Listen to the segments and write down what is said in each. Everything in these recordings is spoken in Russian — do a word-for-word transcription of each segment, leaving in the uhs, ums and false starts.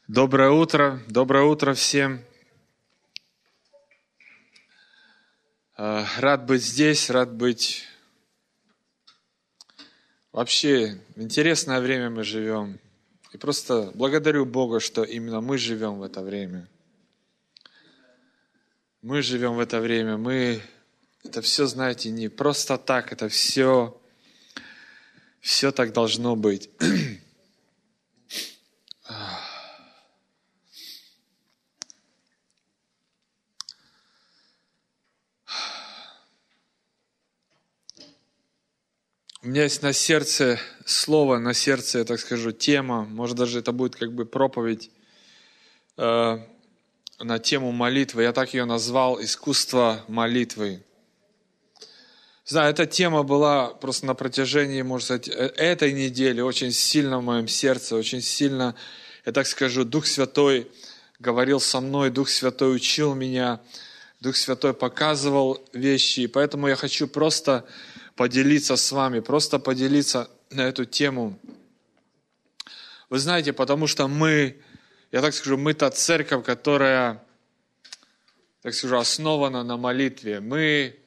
Доброе утро, доброе утро всем. Рад быть здесь, рад быть... Вообще, в интересное время мы живем. И просто благодарю Бога, что именно мы живем в это время. Мы живем в это время, мы... Это все, знаете, не просто так, это все... Все так должно быть. У меня есть на сердце слово, на сердце, я так скажу, тема, может даже это будет как бы проповедь э, на тему молитвы. Я так ее назвал «Искусство молитвы». Знаю, эта тема была просто на протяжении, можно сказать, этой недели очень сильно в моем сердце, очень сильно, я так скажу, Дух Святой говорил со мной, Дух Святой учил меня, Дух Святой показывал вещи, и поэтому я хочу просто поделиться с вами, просто поделиться на эту тему. Вы знаете, потому что мы, я так скажу, мы та церковь, которая, так скажу, основана на молитве. Мы,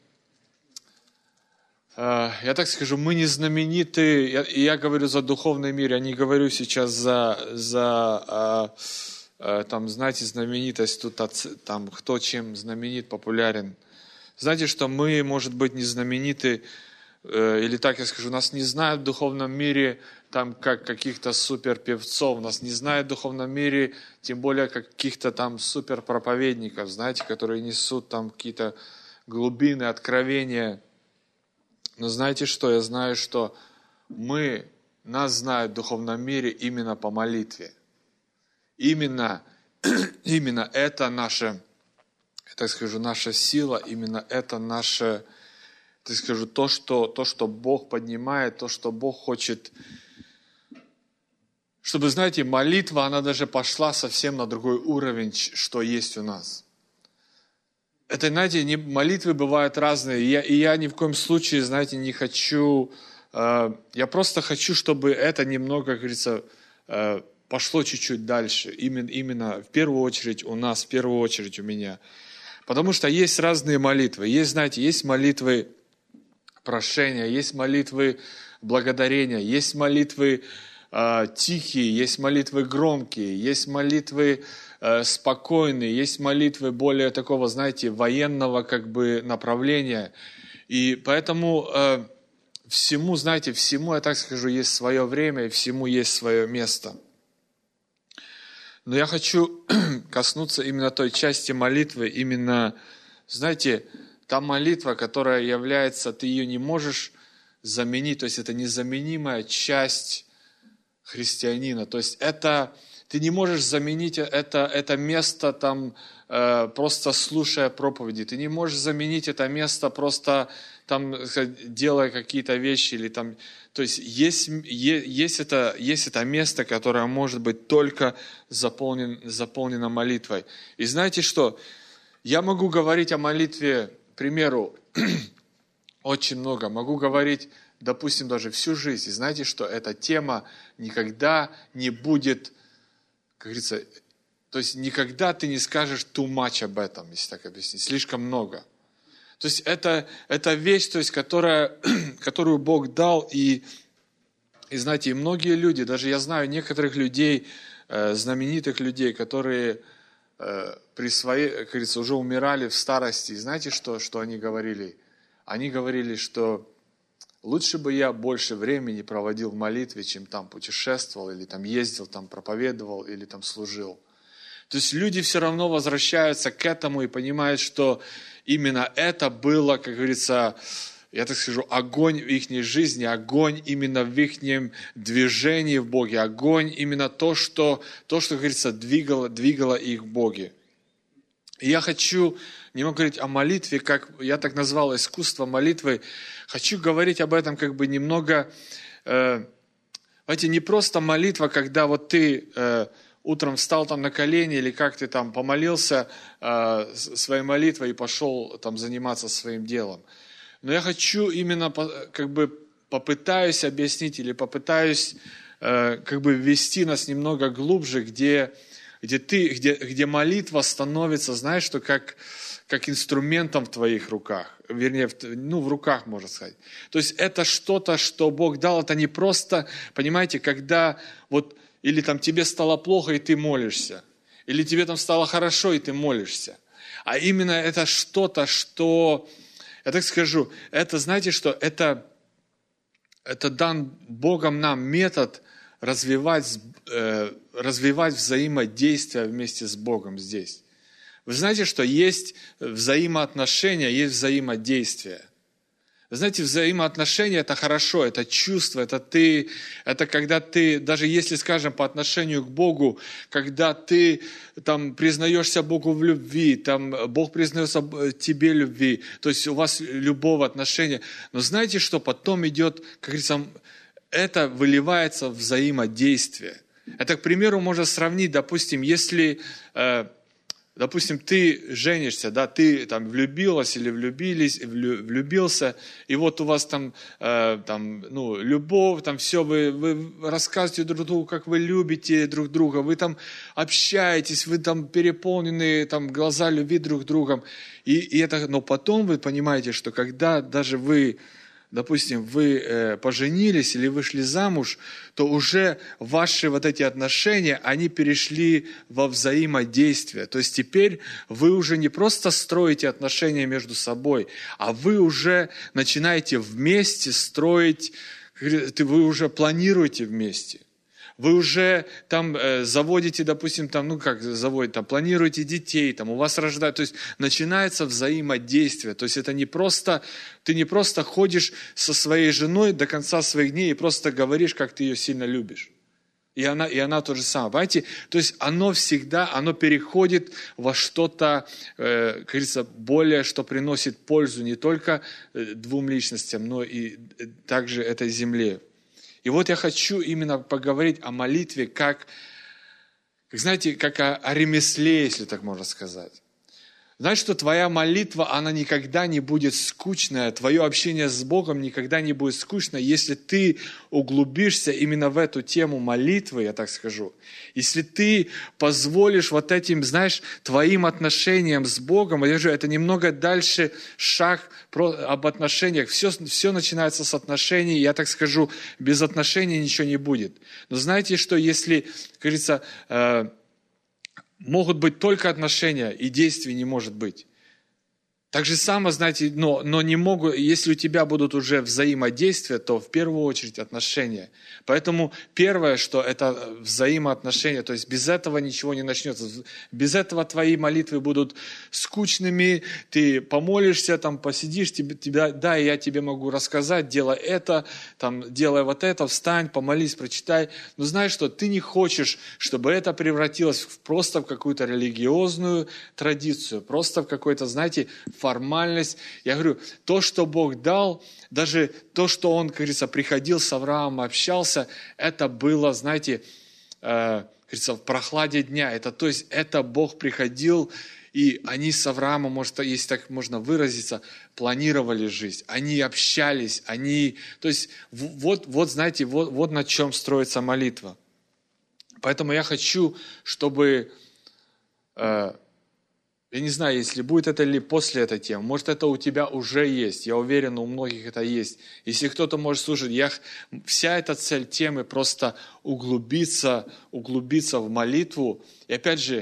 э, я так скажу, мы не знамениты, я, и я говорю за духовный мир, я не говорю сейчас за, за э, э, там, знаете, знаменитость, тут, там, кто чем знаменит, популярен. Знаете, что мы, может быть, не знамениты, или так я скажу, нас не знают в духовном мире там как каких-то суперпевцов, нас не знают в духовном мире, тем более каких-то там суперпроповедников, знаете, которые несут там какие-то глубины, откровения. Но знаете что? Я знаю, что мы, нас знают в духовном мире именно по молитве. Именно, именно это наша, я так скажу, наша сила, именно это наше... Я скажу, то что, то, что Бог поднимает, то, что Бог хочет, чтобы, знаете, молитва, она даже пошла совсем на другой уровень, что есть у нас. Это, знаете, не, молитвы бывают разные, и я, и я ни в коем случае, знаете, не хочу, э, я просто хочу, чтобы это немного, как говорится, э, пошло чуть-чуть дальше, именно, именно в первую очередь у нас, в первую очередь у меня. Потому что есть разные молитвы, есть, знаете, есть молитвы прошения, есть молитвы благодарения, есть молитвы э, тихие, есть молитвы громкие, есть молитвы э, спокойные, есть молитвы более такого, знаете, военного как бы направления. И поэтому э, всему, знаете, всему, я так скажу, есть свое время, и всему есть свое место. Но я хочу коснуться именно той части молитвы, именно, знаете, та молитва, которая является, ты ее не можешь заменить, то есть это незаменимая часть христианина. То есть это, ты не можешь заменить это, это место там, э, просто слушая проповеди. Ты не можешь заменить это место просто там, делая какие-то вещи. Или там, то есть есть, есть, это, есть это место, которое может быть только заполнен, заполнено молитвой. И знаете что? Я могу говорить о молитве, к примеру, очень много. Могу говорить, допустим, даже всю жизнь. И знаете, что эта тема никогда не будет, как говорится, то есть никогда ты не скажешь too much об этом, если так объяснить, слишком много. То есть это, это вещь, то есть, которая, которую Бог дал, и, и знаете, и многие люди, даже я знаю некоторых людей, э, знаменитых людей, которые... при своей, как говорится, уже умирали в старости. И знаете, что, что они говорили? Они говорили, что лучше бы я больше времени проводил в молитве, чем там путешествовал, или там ездил, там проповедовал, или там служил. То есть люди все равно возвращаются к этому и понимают, что именно это было, как говорится, я так скажу, огонь в их жизни, огонь именно в их движении в Боге, огонь именно то, что, то, что, как говорится, двигало, двигало их в Боге. И я хочу не могу говорить о молитве, как я так назвал искусство молитвы. Хочу говорить об этом как бы немного, э, знаете, не просто молитва, когда вот ты э, утром встал там на колени или как ты там помолился э, своей молитвой и пошел там заниматься своим делом. Но я хочу именно как бы попытаюсь объяснить или попытаюсь э, как бы ввести нас немного глубже, где где, ты, где, где молитва становится, знаешь, что как, как инструментом в твоих руках, вернее, в, ну, в руках, можно сказать. То есть это что-то, что Бог дал, это не просто, понимаете, когда вот, или там тебе стало плохо, и ты молишься, или тебе там стало хорошо, и ты молишься, а именно это что-то, что, я так скажу, это, знаете что, это, это дан Богом нам метод развивать, э, развивать взаимодействие вместе с Богом здесь. Вы знаете, что есть взаимоотношения, есть взаимодействие. Вы знаете, взаимоотношения – это хорошо, это чувство, это ты, это когда ты, даже если, скажем, по отношению к Богу, когда ты там признаешься Богу в любви, там Бог признается тебе любви, то есть у вас любого отношения. Но знаете, что потом идет, как говорится, это выливается в взаимодействие. Это, к примеру, можно сравнить, допустим, если... Допустим, ты женишься, да, ты там влюбилась или влюбились, влюбился, и вот у вас там, э, там ну, любовь, там все, вы, вы рассказываете друг другу, как вы любите друг друга, вы там общаетесь, вы там переполнены, там глаза любви друг другом, и, и это, но потом вы понимаете, что когда даже вы, допустим, вы э, поженились или вышли замуж, то уже ваши вот эти отношения, они перешли во взаимодействие. То есть теперь вы уже не просто строите отношения между собой, а вы уже начинаете вместе строить, вы уже планируете вместе. Вы уже там э, заводите, допустим, там, ну как заводите, там, планируете детей, там, у вас рождают, то есть начинается взаимодействие. То есть это не просто, ты не просто ходишь со своей женой до конца своих дней и просто говоришь, как ты ее сильно любишь. И она, и она то же самое. Понимаете? То есть оно всегда, оно переходит во что-то, э, как говорится, более, что приносит пользу не только двум личностям, но и также этой земле. И вот я хочу именно поговорить о молитве, как, как знаете, как о, о ремесле, если так можно сказать. Знаешь, что твоя молитва, она никогда не будет скучная, твое общение с Богом никогда не будет скучно, если ты углубишься именно в эту тему молитвы, я так скажу. Если ты позволишь вот этим, знаешь, твоим отношениям с Богом, я же, это немного дальше шаг про, об отношениях. Все, все начинается с отношений, я так скажу, без отношений ничего не будет. Но знаете, что если, как говорится, э, могут быть только отношения, и действий не может быть. Так же само, знаете, но, но не могут, если у тебя будут уже взаимодействия, то в первую очередь отношения. Поэтому первое, что это взаимоотношения, то есть без этого ничего не начнется. Без этого твои молитвы будут скучными, ты помолишься, там посидишь, тебе, тебя, да, я тебе могу рассказать, делай это, там, делай вот это, встань, помолись, прочитай. Но знаешь что, ты не хочешь, чтобы это превратилось в, просто в какую-то религиозную традицию, просто в какой-то, знаете, формальность. Я говорю, то, что Бог дал, даже то, что Он, как говорится, приходил с Авраамом, общался, это было, знаете, э, говорится, в прохладе дня. Это, то есть это Бог приходил, и они с Авраамом, может, если так можно выразиться, планировали жизнь. Они общались, они... То есть вот, вот знаете, вот, вот на чем строится молитва. Поэтому я хочу, чтобы... Э, Я не знаю, если будет это или после этой темы. Может, это у тебя уже есть. Я уверен, у многих это есть. Если кто-то может слушать, я, вся эта цель темы просто углубиться, углубиться в молитву. И опять же,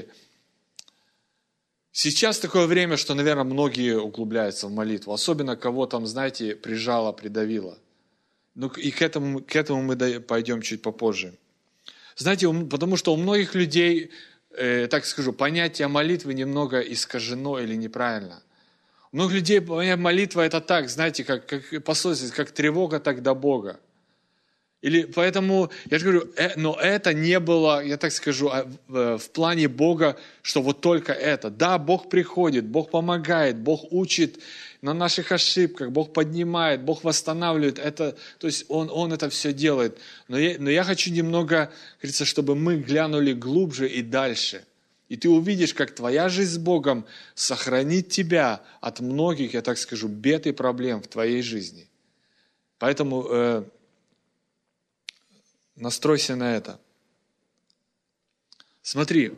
сейчас такое время, что, наверное, многие углубляются в молитву. Особенно кого там, знаете, прижало, придавило. Ну, и к этому, к этому мы пойдем чуть попозже. Знаете, потому что у многих людей... так скажу, понятие молитвы немного искажено или неправильно. У многих людей понятие молитва это так, знаете, как, как пословица, как тревога, так до Бога. Или поэтому, я же говорю, э, но это не было, я так скажу, в, в плане Бога, что вот только это. Да, Бог приходит, Бог помогает, Бог учит на наших ошибках, Бог поднимает, Бог восстанавливает. Это, то есть Он, Он это все делает. Но я, но я хочу немного, говорится, чтобы мы глянули глубже и дальше. И ты увидишь, как твоя жизнь с Богом сохранит тебя от многих, я так скажу, бед и проблем в твоей жизни. Поэтому... Э, Настройся на это. Смотри,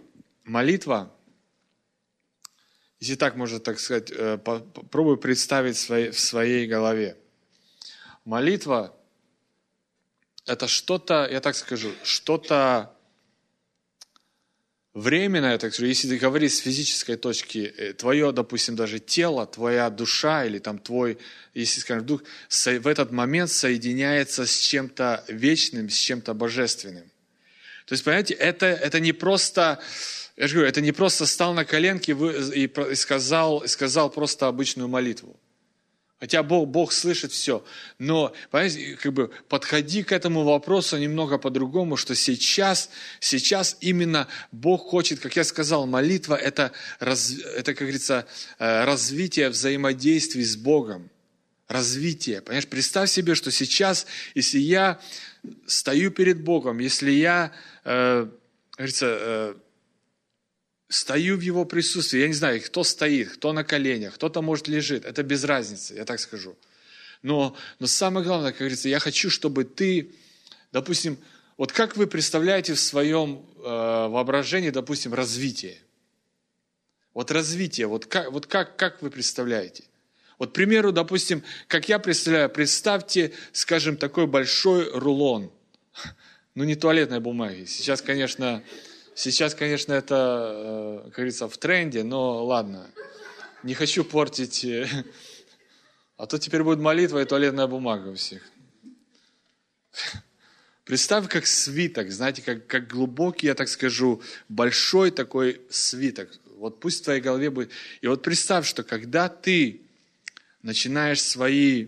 молитва, если так можно так сказать, попробую представить в своей, в своей голове. Молитва – это что-то, я так скажу, что-то временное, так скажу, если говорить с физической точки, твое, допустим, даже тело, твоя душа или там твой, если скажем, дух, в этот момент соединяется с чем-то вечным, с чем-то божественным. То есть, понимаете, это, это не просто, я же говорю, это не просто стал на коленки и сказал, сказал просто обычную молитву. Хотя Бог, Бог слышит все. Но, понимаете, как бы подходи к этому вопросу немного по-другому, что сейчас, сейчас именно Бог хочет, как я сказал, молитва это, раз, это, как говорится, развитие взаимодействий с Богом. Развитие. Понимаешь, представь себе, что сейчас, если я стою перед Богом, если я, э, говорится, э, стою в Его присутствии, я не знаю, кто стоит, кто на коленях, кто-то, может, лежит, это без разницы, я так скажу. Но, но самое главное, как говорится, я хочу, чтобы ты, допустим, вот как вы представляете в своем э, воображении, допустим, развитие? Вот развитие, вот как, вот как, как вы представляете? Вот, к примеру, допустим, как я представляю, представьте, скажем, такой большой рулон, ну не туалетной бумаги, сейчас, конечно... Сейчас, конечно, это, как говорится, в тренде, но ладно, не хочу портить, а то теперь будет молитва и туалетная бумага у всех. Представь, как свиток, знаете, как, как глубокий, я так скажу, большой такой свиток. Вот пусть в твоей голове будет. И вот представь, что когда ты начинаешь свои...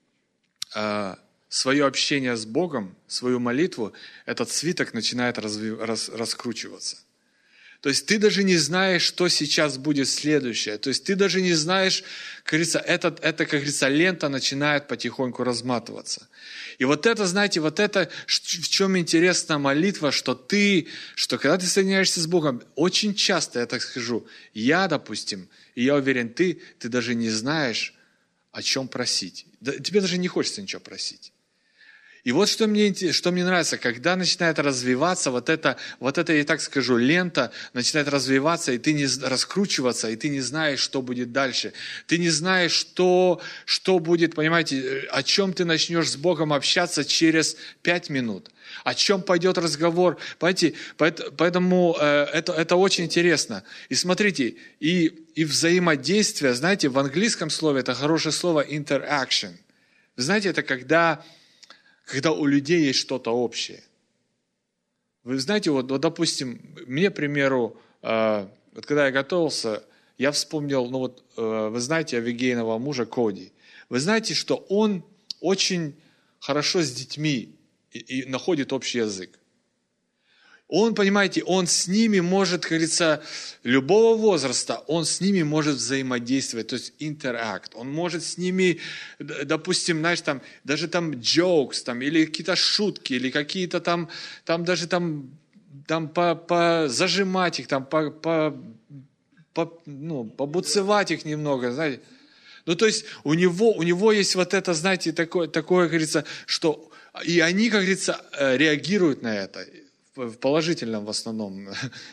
свое общение с Богом, свою молитву, этот свиток начинает разви- рас- раскручиваться. То есть ты даже не знаешь, что сейчас будет следующее. То есть ты даже не знаешь, как говорится, этот, это, как говорится, лента начинает потихоньку разматываться. И вот это, знаете, вот это, в чем интересна молитва, что ты, что когда ты соединяешься с Богом, очень часто, я так скажу, я, допустим, и я уверен, ты, ты даже не знаешь, о чем просить. Тебе даже не хочется ничего просить. И вот что мне, что мне нравится, когда начинает развиваться вот это, вот это, я так скажу, лента, начинает развиваться, и ты не раскручиваться, и ты не знаешь, что будет дальше. Ты не знаешь, что, что будет, понимаете, о чем ты начнешь с Богом общаться через пять минут. О чем пойдет разговор. Понимаете, поэтому э, это, это очень интересно. И смотрите, и, и взаимодействие, знаете, в английском слове это хорошее слово interaction. Вы знаете, это когда... когда у людей есть что-то общее. Вы знаете, вот, вот допустим, мне, к примеру, э, вот когда я готовился, я вспомнил, ну вот, э, вы знаете Авигейного мужа Коди. Вы знаете, что он очень хорошо с детьми и, и находит общий язык. Он, понимаете, он с ними может, как говорится, любого возраста, он с ними может взаимодействовать, то есть интеракт. Он может с ними, допустим, знаешь, там, даже там jokes, там, или какие-то шутки, или какие-то там, там даже там, там по, по зажимать их, там, по, по, по, ну, побуцевать их немного, знаете. Ну, то есть у него, у него есть вот это, знаете, такое, такое, как говорится, что... И они, как говорится, реагируют на это. В положительном в основном,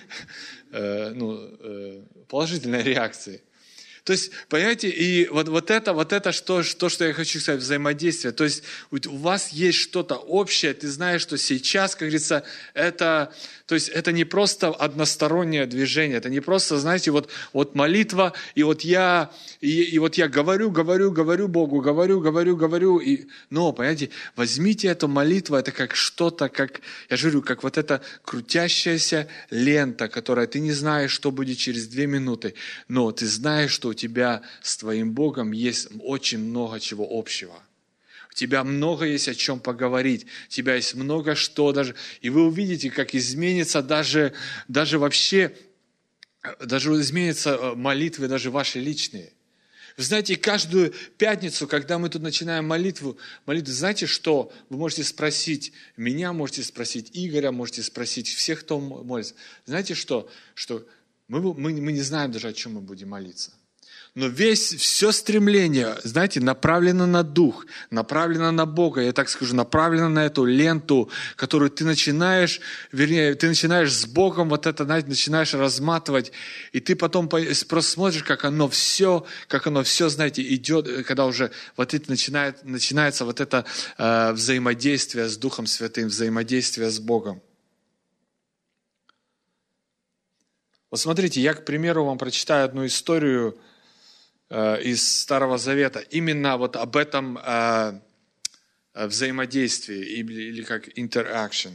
ну, положительной реакции. То есть, понимаете, и вот, вот это, вот это что, что, что я хочу сказать, взаимодействие. То есть у вас есть что-то общее, ты знаешь, что сейчас, как говорится, это, то есть это не просто одностороннее движение, это не просто, знаете, вот, вот молитва, и вот я, и, и вот я говорю, говорю, говорю Богу, говорю, говорю, говорю, и, но, понимаете, возьмите эту молитву, это как что-то, как, я же говорю, как вот эта крутящаяся лента, которая ты не знаешь, что будет через две минуты, но ты знаешь, что у тебя с твоим Богом есть очень много чего общего. У тебя много есть о чем поговорить. У тебя есть много что даже. И вы увидите, как изменится даже, даже вообще, даже изменятся молитвы даже ваши личные. Вы знаете, каждую пятницу, когда мы тут начинаем молитву, молитву, знаете что? Вы можете спросить меня, можете спросить Игоря, можете спросить всех, кто молится. Знаете что? Что мы, мы, мы не знаем даже, о чем мы будем молиться. Но весь, все стремление, знаете, направлено на Дух, направлено на Бога, я так скажу, направлено на эту ленту, которую ты начинаешь, вернее, ты начинаешь с Богом вот это, знаете, начинаешь разматывать, и ты потом просто смотришь, как оно все, как оно все, знаете, идет, когда уже вот это начинает, начинается вот это э, взаимодействие с Духом Святым, взаимодействие с Богом. Вот смотрите, я, к примеру, вам прочитаю одну историю из Старого Завета, именно вот об этом э, взаимодействии, или, или как interaction.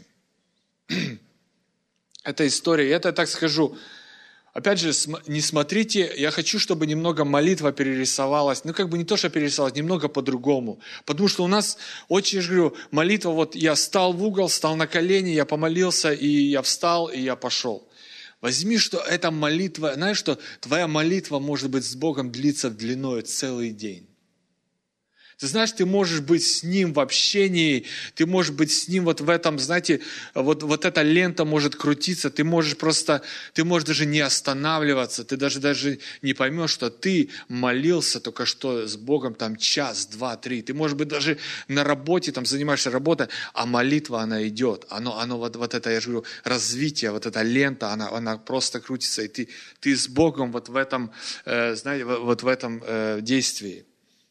Это история, это, так скажу, опять же, не смотрите, я хочу, чтобы немного молитва перерисовалась, ну как бы не то, что перерисовалась, немного по-другому, потому что у нас, очень, я же говорю, молитва, вот я встал в угол, встал на колени, я помолился, и я встал, и я пошел. Возьми, что эта молитва, знаешь, что твоя молитва может быть с Богом длиться длиной целый день. Ты знаешь, ты можешь быть с Ним в общении, ты можешь быть с Ним вот в этом, знаете, вот, вот эта лента может крутиться, ты можешь просто, ты можешь даже не останавливаться, ты даже, даже не поймешь, что ты молился только что с Богом там час, два, три. Ты, может быть, даже на работе, там занимаешься работой, а молитва, она идет. Оно, оно вот, вот это, я же говорю, развитие, вот эта лента, она, она просто крутится, и ты, ты с Богом вот в этом, э, знаете, вот в этом э, действии.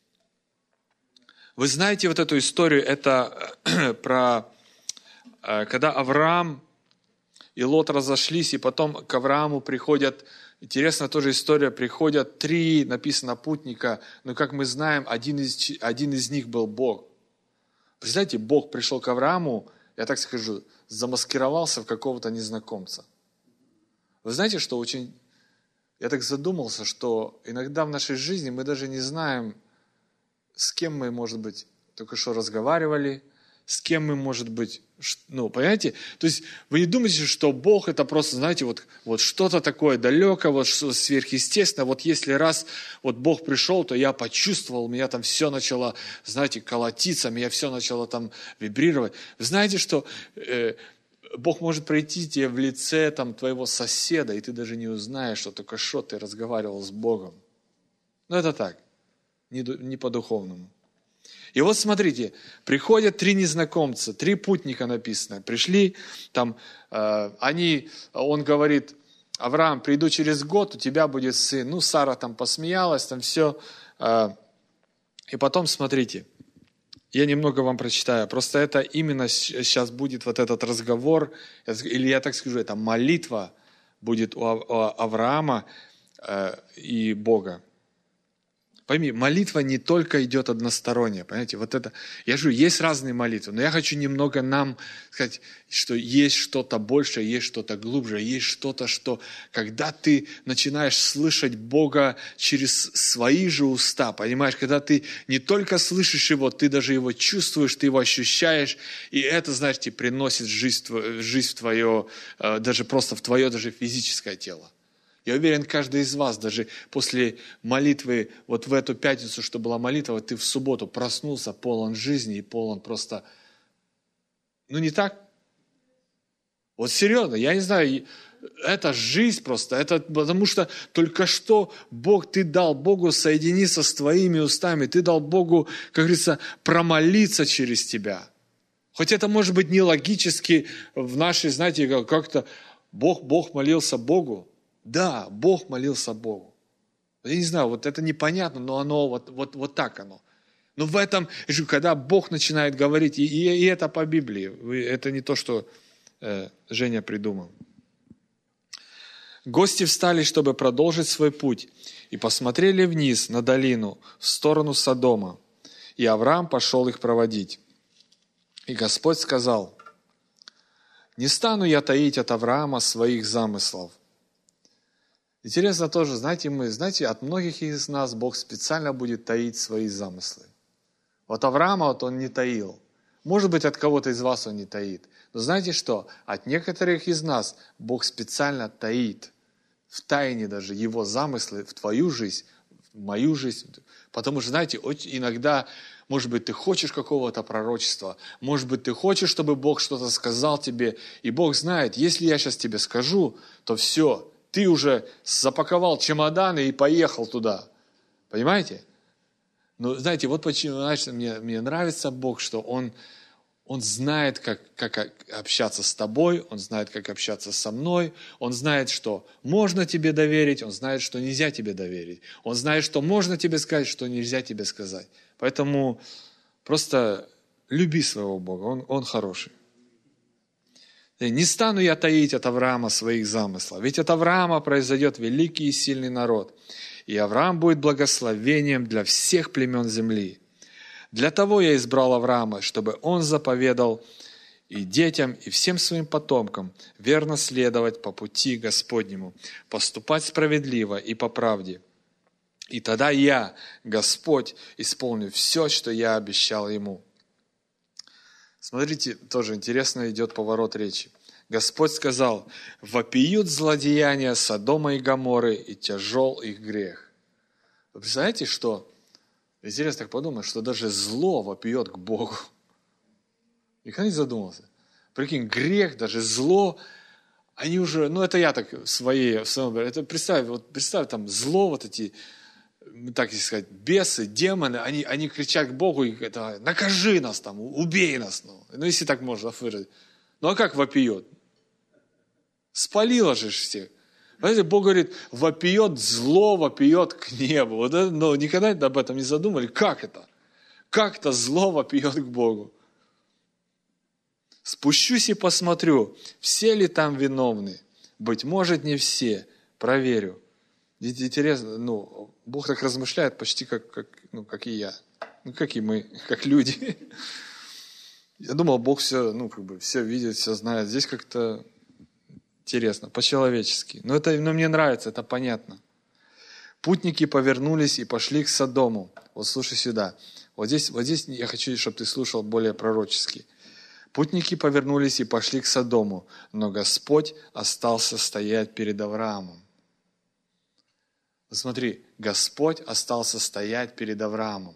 Вы знаете вот эту историю, это про, когда Авраам и Лот разошлись, и потом к Аврааму приходят, интересная тоже история, приходят три, написано, путника, но, как мы знаем, один из, один из них был Бог. Представляете, Бог пришел к Аврааму, я так скажу, замаскировался в какого-то незнакомца. Вы знаете, что очень... Я так задумался, что иногда в нашей жизни мы даже не знаем, с кем мы, может быть, только что разговаривали, с кем мы, может быть, ну, понимаете? То есть вы не думаете, что Бог это просто, знаете, вот, вот что-то такое далекое, вот что сверхъестественное. Вот если раз вот Бог пришел, то я почувствовал, меня там все начало, знаете, колотиться, меня все начало там вибрировать. Вы знаете, что э, Бог может прийти тебе в лице там, твоего соседа, и ты даже не узнаешь, что только что ты разговаривал с Богом. Ну, это так. Не по-духовному. И вот смотрите, приходят три незнакомца, три путника написано. Пришли, там, э, они, он говорит, Авраам, приду через год, у тебя будет сын. Ну, Сара там посмеялась, там все. Э, и потом, смотрите, я немного вам прочитаю. Просто это именно сейчас будет вот этот разговор, или я так скажу, это молитва будет у Авраама э, и Бога. Пойми, молитва не только идет односторонняя, понимаете, вот это, я же говорю, есть разные молитвы, но я хочу немного нам сказать, что есть что-то большее, есть что-то глубже, есть что-то, что, когда ты начинаешь слышать Бога через свои же уста, понимаешь, когда ты не только слышишь Его, ты даже Его чувствуешь, ты Его ощущаешь, и это, знаете, приносит жизнь, жизнь в твое, даже просто в твое даже физическое тело. Я уверен, каждый из вас, даже после молитвы, вот в эту пятницу, что была молитва, ты в субботу проснулся полон жизни и полон просто... Ну, не так? Вот серьезно, я не знаю, это жизнь просто, это потому что только что Бог, ты дал Богу соединиться с твоими устами, ты дал Богу, как говорится, промолиться через тебя. Хоть это может быть не логически в нашей, знаете, как-то Бог, Бог молился Богу. Да, Бог молился Богу. Я не знаю, вот это непонятно, но оно вот, вот, вот так оно. Но в этом, когда Бог начинает говорить, и, и, и это по Библии, это не то, что э, Женя придумал. Гости встали, чтобы продолжить свой путь, и посмотрели вниз на долину, в сторону Содома. И Авраам пошел их проводить. И Господь сказал, «Не стану я таить от Авраама своих замыслов». Интересно тоже, знаете, мы, знаете, от многих из нас Бог специально будет таить свои замыслы. Вот Авраама вот он не таил. Может быть, от кого-то из вас он не таит. Но знаете что? От некоторых из нас Бог специально таит, в тайне даже, Его замыслы в твою жизнь, в мою жизнь. Потому что, знаете, иногда, может быть, ты хочешь какого-то пророчества, может быть, ты хочешь, чтобы Бог что-то сказал тебе, и Бог знает, если я сейчас тебе скажу, то все, ты уже запаковал чемоданы и поехал туда. Понимаете? Но знаете, вот почему, знаете, мне, мне нравится Бог, что Он, Он знает, как, как общаться с тобой, Он знает, как общаться со мной, Он знает, что можно тебе доверить, Он знает, что нельзя тебе доверить, Он знает, что можно тебе сказать, что нельзя тебе сказать. Поэтому просто люби своего Бога, Он, Он хороший. Не стану я таить от Авраама своих замыслов, ведь от Авраама произойдет великий и сильный народ, и Авраам будет благословением для всех племен земли. Для того я избрал Авраама, чтобы он заповедал и детям, и всем своим потомкам верно следовать по пути Господнему, поступать справедливо и по правде. И тогда я, Господь, исполню все, что я обещал ему». Смотрите, тоже интересно идет поворот речи. Господь сказал: «Вопиют злодеяния Содома и Гоморры, и тяжел их грех». Вы представляете, что, интересно так подумать, что даже зло вопиет к Богу. Никогда не задумался. Прикинь, грех, даже зло, они уже, ну это я так в своей, в своем, это представь, вот представь там зло, вот эти, так сказать, бесы, демоны, они, они кричат к Богу, и это, накажи нас там, убей нас. Ну, ну если так можно выразить. Ну а как вопиет? Спалило же всех. Знаете, Бог говорит, вопиет зло, вопиет к небу. Вот это, но никогда об этом не задумали. Как это? Как это зло вопиет к Богу? Спущусь и посмотрю, все ли там виновны. Быть может, не все. Проверю. Интересно, ну, Бог так размышляет почти как, как, ну, как и я. Ну, как и мы, как люди. Я думал, Бог все, ну, как бы, все видит, все знает. Здесь как-то интересно, по-человечески. Но это, но мне нравится, это понятно. Путники повернулись и пошли к Содому. Вот слушай сюда. Вот здесь, вот здесь я хочу, чтобы ты слушал более пророчески. Путники повернулись и пошли к Содому, но Господь остался стоять перед Авраамом. Смотри, Господь остался стоять перед Авраамом.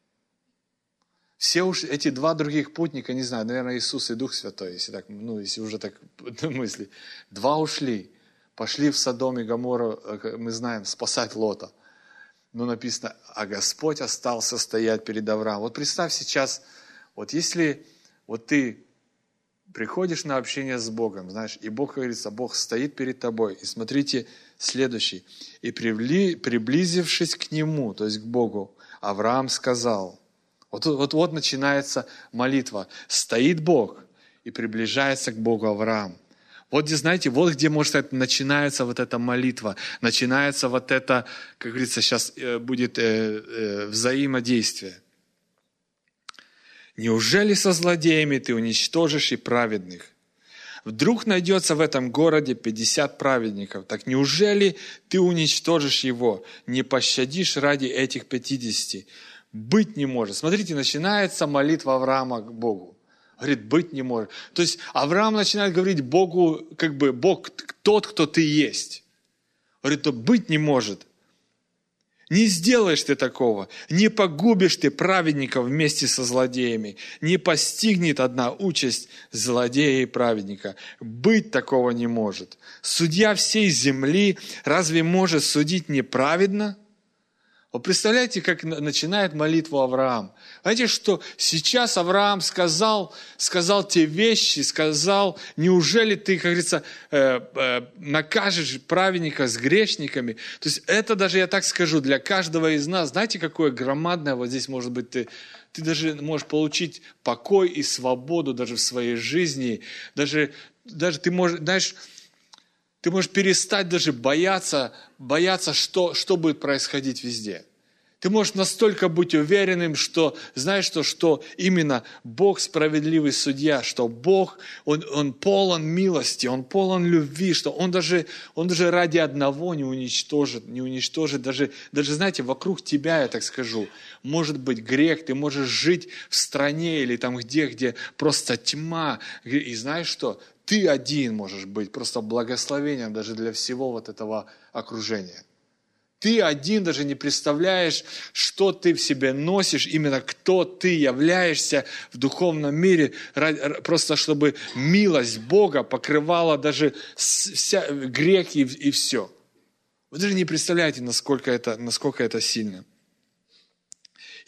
Все уж эти два других путника, не знаю, наверное, Иисус и Дух Святой, если так, ну, если уже так мысли. Два ушли, пошли в Содом и Гоморру, мы знаем, спасать Лота. Но написано, а Господь остался стоять перед Авраамом. Вот представь сейчас, вот если вот ты приходишь на общение с Богом, знаешь, и Бог, говорится, Бог стоит перед тобой, и смотрите, следующий. И приблизившись к Нему, то есть к Богу, Авраам сказал, вот, вот, вот начинается молитва. Стоит Бог и приближается к Богу Авраам. Вот где, знаете, вот где, может сказать, начинается вот эта молитва, начинается вот это, как говорится, сейчас будет э, э, взаимодействие. «Неужели со злодеями ты уничтожишь и праведных? Вдруг найдется в этом городе пятьдесят праведников, так неужели ты уничтожишь его, не пощадишь ради этих пятидесяти? Быть не может». Смотрите, начинается молитва Авраама к Богу. Говорит, быть не может. То есть Авраам начинает говорить Богу, как бы, Бог тот, кто ты есть. Говорит, то быть не может. Не сделаешь ты такого, не погубишь ты праведников вместе со злодеями, не постигнет одна участь злодея и праведника. Быть такого не может. Судья всей земли разве может судить неправедно? Вы представляете, как начинает молитву Авраам? Знаете, что сейчас Авраам сказал, сказал те вещи, сказал, неужели ты, как говорится, э, э, накажешь праведника с грешниками? То есть это даже, я так скажу, для каждого из нас, знаете, какое громадное, вот здесь может быть ты, ты даже можешь получить покой и свободу даже в своей жизни, даже, даже ты можешь, знаешь, ты можешь перестать даже бояться, бояться, что, что будет происходить везде. Ты можешь настолько быть уверенным, что, знаешь что, что именно Бог справедливый судья, что Бог, Он, он полон милости, Он полон любви, что Он даже, Он даже ради одного не уничтожит, не уничтожит, даже, даже, знаете, вокруг тебя, я так скажу, может быть грех, ты можешь жить в стране или там где, где просто тьма, и знаешь что, ты один можешь быть просто благословением даже для всего вот этого окружения. Ты один даже не представляешь, что ты в себе носишь, именно кто ты являешься в духовном мире, просто чтобы милость Бога покрывала даже вся, грех и, и все. Вы даже не представляете, насколько это, насколько это сильно.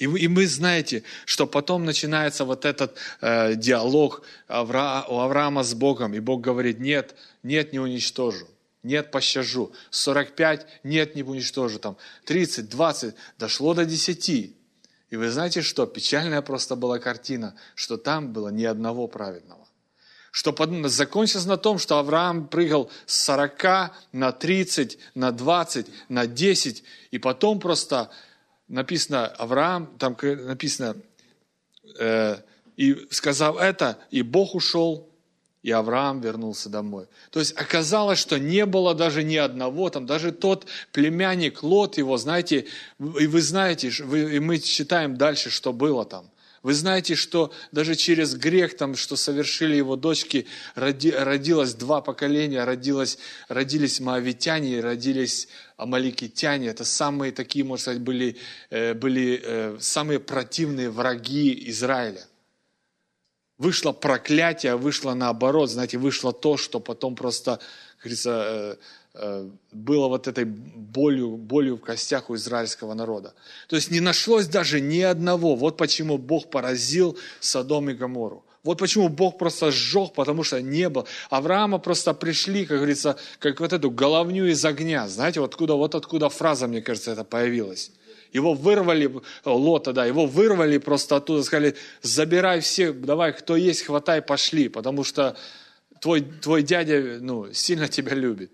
И вы, и вы знаете, что потом начинается вот этот э, диалог Авра, у Авраама с Богом, и Бог говорит: нет, нет, не уничтожу, нет, пощажу. сорок пять, нет, не уничтожу. Там тридцать, двадцать, дошло до десяти. И вы знаете что? Печальная просто была картина, что там было ни одного праведного. Что закончилось на том, что Авраам прыгал с сорока на тридцать, на двадцать, на десять, и потом просто написано, Авраам, там написано, э, и сказав это, и Бог ушел, и Авраам вернулся домой. То есть оказалось, что не было даже ни одного, там даже тот племянник Лот его, знаете, и вы знаете, вы, и мы читаем дальше, что было там. Вы знаете, что даже через грех, там, что совершили его дочки, роди, родилось два поколения, родилось, родились моавитяне, родились амаликитяне. Это самые такие, можно сказать, были, были самые противные враги Израиля. Вышло проклятие, вышло наоборот, знаете, вышло то, что потом просто, как говорится, было вот этой болью, болью в костях у израильского народа. То есть не нашлось даже ни одного. Вот почему Бог поразил Содом и Гоморру. Вот почему Бог просто сжег, потому что не было. Авраама просто пришли, как говорится, как вот эту головню из огня. Знаете, вот откуда, вот откуда фраза, мне кажется, это появилась. Его вырвали, Лота, да, его вырвали просто оттуда, сказали: забирай всех, давай, кто есть, хватай, пошли, потому что твой, твой дядя, ну, сильно тебя любит.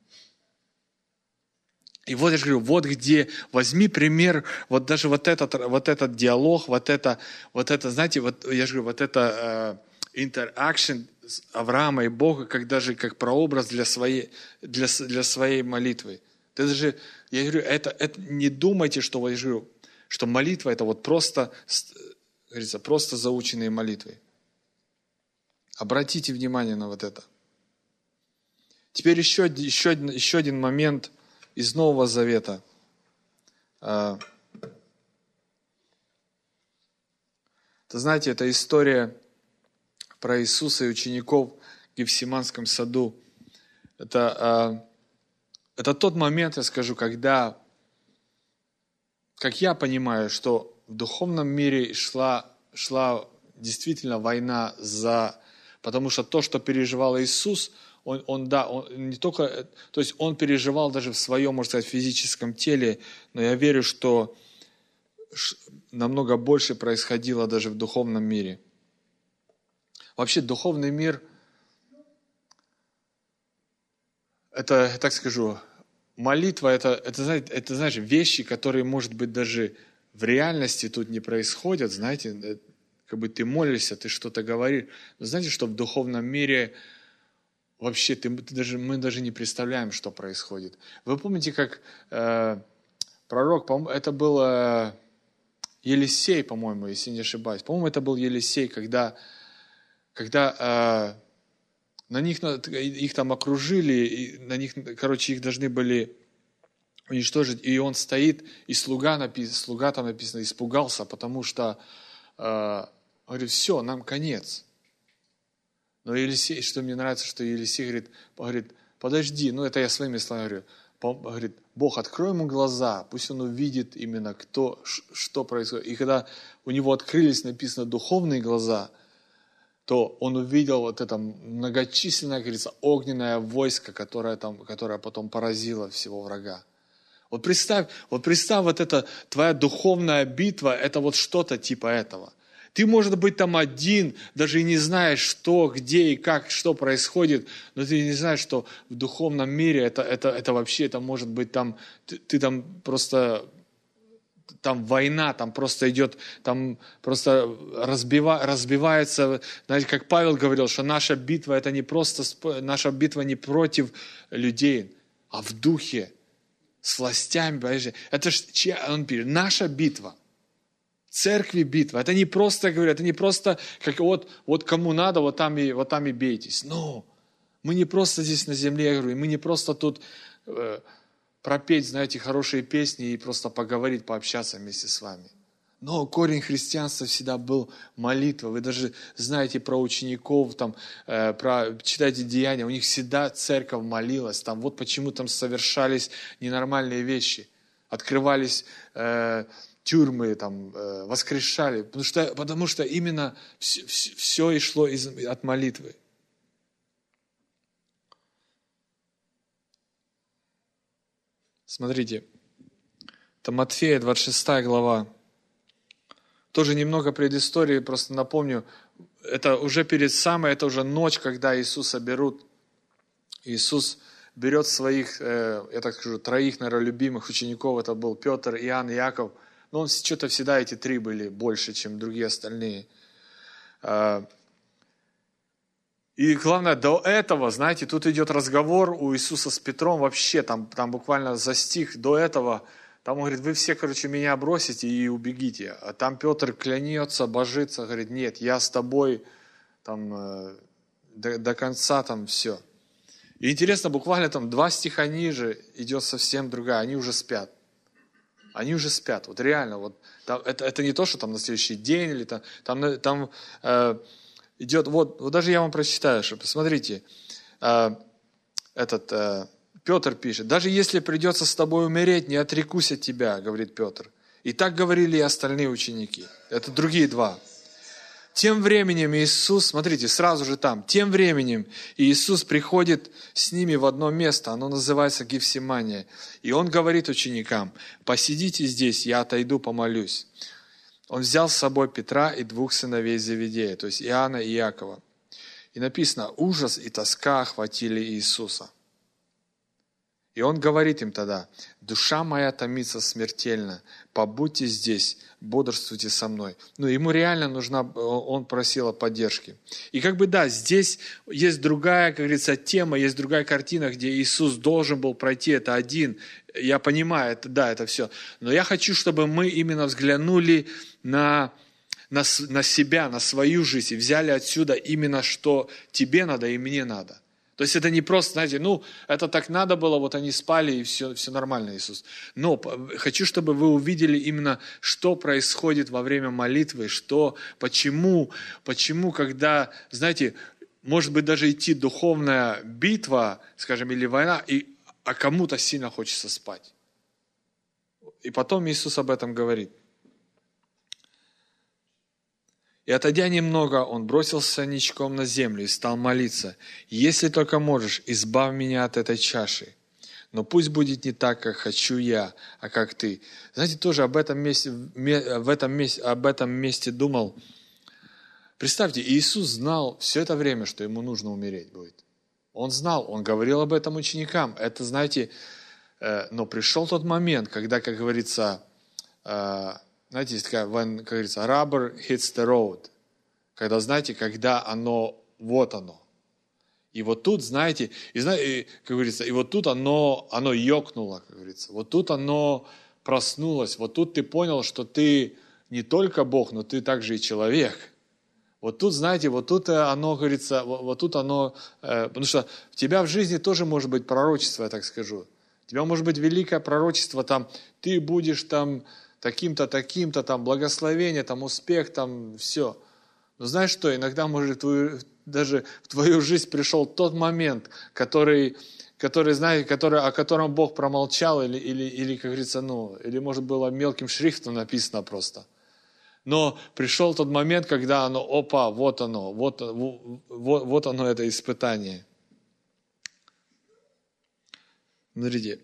И вот я же говорю, вот где, возьми пример, вот даже вот этот, вот этот диалог, вот это, вот это, знаете, вот я же говорю, вот это интеракшн uh, Авраама и Бога, как даже как прообраз для своей, для, для своей молитвы. Ты даже, я говорю, это, это не думайте, что, я говорю, что молитва это вот просто, говорится, просто заученные молитвы. Обратите внимание на вот это. Теперь еще, еще, еще один момент из Нового Завета. Ты знаете, это история про Иисуса и учеников в Гефсиманском саду. Это, это тот момент, я скажу, когда, как я понимаю, что в духовном мире шла, шла действительно война за... Потому что то, что переживал Иисус, Он, он, да, он не только, то есть он переживал даже в своем, можно сказать, физическом теле, но я верю, что намного больше происходило даже в духовном мире. Вообще духовный мир, это, так скажу, молитва, это, это, знаете, это, знаешь, вещи, которые, может быть, даже в реальности тут не происходят, знаете, как бы ты молишься, ты что-то говоришь, но знаете, что в духовном мире вообще ты, ты даже, мы даже не представляем, что происходит. Вы помните, как э, пророк, это был э, Елисей, по-моему, если не ошибаюсь. По-моему, это был Елисей, когда, когда э, на них, их там окружили, и на них, короче, их должны были уничтожить. И он стоит, и слуга, написано, слуга там написано, испугался, потому что э, говорит, все, нам конец. Но Елисей, что мне нравится, что Елисей говорит, говорит, подожди, ну это я своими словами говорю, говорит, Бог, открой ему глаза, пусть он увидит именно, кто, что происходит. И когда у него открылись, написано, духовные глаза, то он увидел вот это многочисленное, как говорится, огненное войско, которое, там, которое потом поразило всего врага. Вот представь, вот представь, вот эта твоя духовная битва, это вот что-то типа этого. Ты, может быть, там один, даже и не знаешь, что, где и как, что происходит, но ты не знаешь, что в духовном мире это, это, это вообще, это может быть там, ты, ты там просто, там война, там просто идет, там просто разбива, разбивается, знаете, как Павел говорил, что наша битва, это не просто, наша битва не против людей, а в духе, с властями, понимаете? Это же, чья, он пишет, наша битва. Церкви битва. Это не просто, говорю, это не просто, как вот, вот кому надо, вот там, и, вот там и бейтесь. Но мы не просто здесь на земле, я говорю, мы не просто тут э, пропеть, знаете, хорошие песни и просто поговорить, пообщаться вместе с вами. Но корень христианства всегда был молитва. Вы даже знаете про учеников, там, э, про, читайте Деяния, у них всегда церковь молилась. Там, вот почему там совершались ненормальные вещи. Открывались... Э, тюрьмы там, воскрешали, потому что, потому что именно все, все и шло из, от молитвы. Смотрите, это Матфея, двадцать шестая глава. Тоже немного предыстории, просто напомню. Это уже перед самой, это уже ночь, когда Иисуса берут. Иисус берет своих, я так скажу, троих, наверное, любимых учеников. Это был Петр, Иоанн и Иаков. Но он что-то всегда эти три были больше, чем другие остальные. И главное, до этого, знаете, тут идет разговор у Иисуса с Петром вообще, там, там буквально за стих до этого, там он говорит, вы все, короче, меня бросите и убегите. А там Петр клянется, божится, говорит, нет, я с тобой там, до, до конца там все. И интересно, буквально там два стиха ниже идет совсем другая, они уже спят. Они уже спят, вот реально, вот, там, это, это не то, что там на следующий день, или там, там, там э, идет, вот, вот даже я вам прочитаю, что, посмотрите, э, этот э, Петр пишет, даже если придется с тобой умереть, не отрекусь от тебя, говорит Петр. И так говорили и остальные ученики, это другие два. Тем временем Иисус, смотрите, сразу же там, тем временем Иисус приходит с ними в одно место, оно называется Гефсимания. И Он говорит ученикам, посидите здесь, я отойду, помолюсь. Он взял с собой Петра и двух сыновей Зеведея, то есть Иоанна и Иакова. И написано, ужас и тоска охватили Иисуса. И Он говорит им тогда, душа моя томится смертельно, побудьте здесь, бодрствуйте со мной. Ну, ему реально нужна, он просил о поддержке. И как бы да, здесь есть другая, как говорится, тема, есть другая картина, где Иисус должен был пройти, это один. Я понимаю, это, да, это все. Но я хочу, чтобы мы именно взглянули на, на, на себя, на свою жизнь и взяли отсюда именно, что тебе надо и мне надо. То есть это не просто, знаете, ну, это так надо было, вот они спали, и все, все нормально, Иисус. Но хочу, чтобы вы увидели именно, что происходит во время молитвы, что, почему, почему, когда, знаете, может быть, даже идти духовная битва, скажем, или война, и, а кому-то сильно хочется спать. И потом Иисус об этом говорит. И отойдя немного, он бросился ничком на землю и стал молиться. «Если только можешь, избавь меня от этой чаши. Но пусть будет не так, как хочу я, а как ты». Знаете, тоже об этом месте, в этом месте, об этом месте думал. Представьте, Иисус знал все это время, что ему нужно умереть будет. Он знал, он говорил об этом ученикам. Это, знаете, но пришел тот момент, когда, как говорится, знаете, есть такая, when, как говорится, rubber hits the road. Когда, знаете, когда оно, вот оно. И вот тут, знаете, и, и, как говорится, и вот тут оно, оно ёкнуло, как говорится. Вот тут оно проснулось. Вот тут ты понял, что ты не только Бог, но ты также и человек. Вот тут, знаете, вот тут оно, говорится, вот, вот тут оно, э, потому что у тебя в жизни тоже может быть пророчество, я так скажу. У тебя может быть великое пророчество, там, ты будешь там, таким-то, таким-то, там, благословение, там, успех, там, все. Но знаешь что, иногда, может, твою, даже в твою жизнь пришел тот момент, который, который знаете, который, о котором Бог промолчал, или, или, или, как говорится, ну, или, может, было мелким шрифтом написано просто. Но пришел тот момент, когда оно, опа, вот оно, вот, вот, вот оно, это испытание. Смотрите.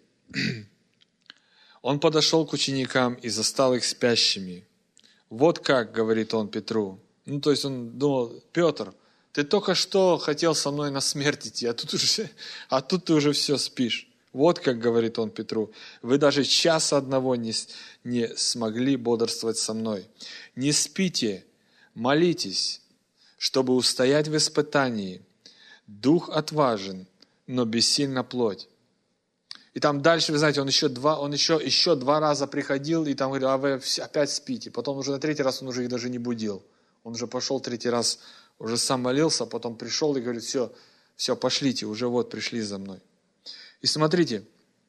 Он подошел к ученикам и застал их спящими. Вот как, говорит он Петру. Ну, то есть он думал, Петр, ты только что хотел со мной на смерть идти, а тут, уже, а тут ты уже все спишь. Вот как, говорит он Петру, вы даже часа одного не, не смогли бодрствовать со мной. Не спите, молитесь, чтобы устоять в испытании. Дух отважен, но бессильна плоть. И там дальше, вы знаете, он еще два, он еще, еще два раза приходил, и там говорил, а вы опять спите. Потом уже на третий раз он уже их даже не будил. Он уже пошел третий раз, уже сам молился, потом пришел и говорит, все, все, пошлите, уже вот пришли за мной. И смотрите,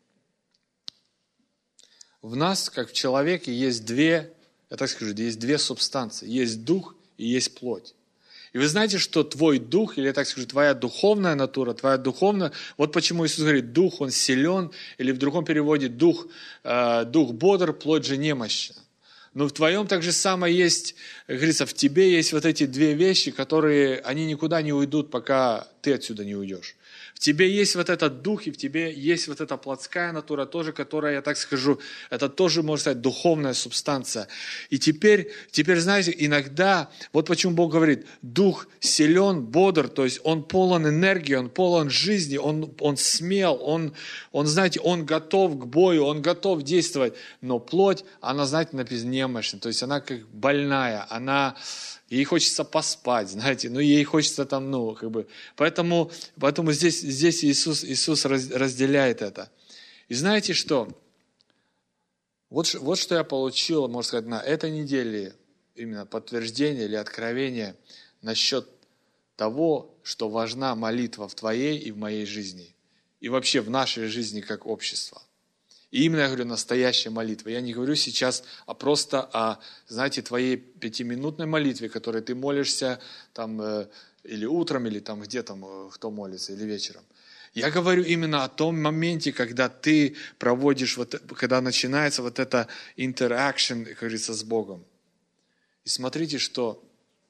в нас, как в человеке, есть две, я так скажу, есть две субстанции. Есть дух и есть плоть. И вы знаете, что твой дух, или я так скажу, твоя духовная натура, твоя духовная, вот почему Иисус говорит, дух, он силен, или в другом переводе, дух, э, дух бодр, плоть же немощна. Но в твоем так же самое есть, как говорится, в тебе есть вот эти две вещи, которые, они никуда не уйдут, пока ты отсюда не уйдешь. В тебе есть вот этот дух, и в тебе есть вот эта плотская натура тоже, которая, я так скажу, это тоже, можно сказать, духовная субстанция. И теперь, теперь, знаете, иногда, вот почему Бог говорит, дух силен, бодр, то есть он полон энергии, он полон жизни, он, он смел, он, он, знаете, он готов к бою, он готов действовать, но плоть, она, знаете, написано немощная, то есть она как больная, она... Ей хочется поспать, знаете, ну ей хочется там, ну, как бы, поэтому, поэтому здесь, здесь Иисус, Иисус разделяет это. И знаете что? Вот, вот что я получил, можно сказать, на этой неделе, именно подтверждение или откровение насчет того, что важна молитва в твоей и в моей жизни, и вообще в нашей жизни как общества. И именно, я говорю, настоящая молитва. Я не говорю сейчас а просто о, знаете, твоей пятиминутной молитве, которой ты молишься там, э, или утром, или там где там, э, кто молится, или вечером. Я говорю именно о том моменте, когда ты проводишь, вот, когда начинается вот это interaction, как говорится, с Богом. И смотрите, что,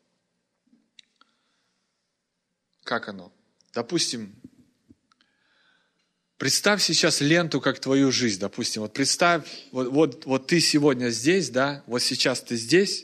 как оно. Допустим, представь сейчас ленту, как твою жизнь, допустим. Вот представь, вот, вот, вот ты сегодня здесь, да, вот сейчас ты здесь,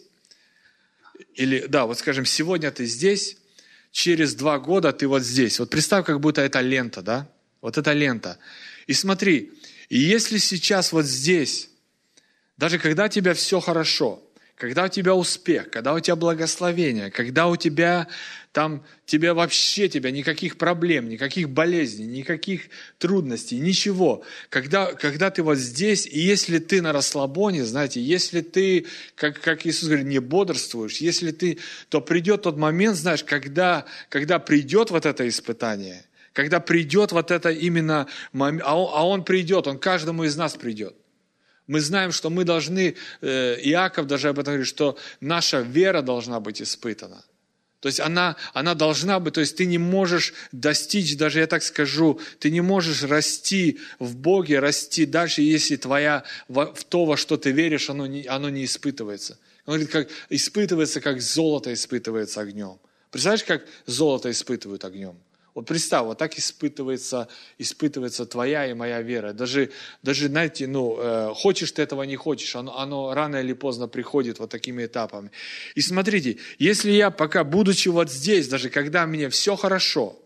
или, да, вот скажем, сегодня ты здесь, через два года ты вот здесь. Вот представь, как будто это лента, да, вот эта лента. И смотри, и если сейчас вот здесь, даже когда у тебя все хорошо, когда у тебя успех, когда у тебя благословение, когда у тебя там, тебе вообще тебя никаких проблем, никаких болезней, никаких трудностей, ничего. Когда, когда ты вот здесь, и если ты на расслабоне, знаете, если ты, как, как Иисус говорит, не бодрствуешь, если ты, то придет тот момент, знаешь, когда, когда придет вот это испытание, когда придет вот это именно, момент, а он, а он придет, он каждому из нас придет. Мы знаем, что мы должны, Иаков даже об этом говорит, что наша вера должна быть испытана. То есть она, она должна быть, то есть ты не можешь достичь, даже я так скажу, ты не можешь расти в Боге, расти дальше, если твоя, в, в то, во что ты веришь, оно не, оно не испытывается. Он говорит, как испытывается, как золото испытывается огнем. Представляешь, как золото испытывают огнем? Вот представь, вот так испытывается, испытывается твоя и моя вера. Даже, даже знаете, ну, э, хочешь ты этого, не хочешь, оно, оно рано или поздно приходит вот такими этапами. И смотрите, если я пока, будучи вот здесь, даже когда мне все хорошо,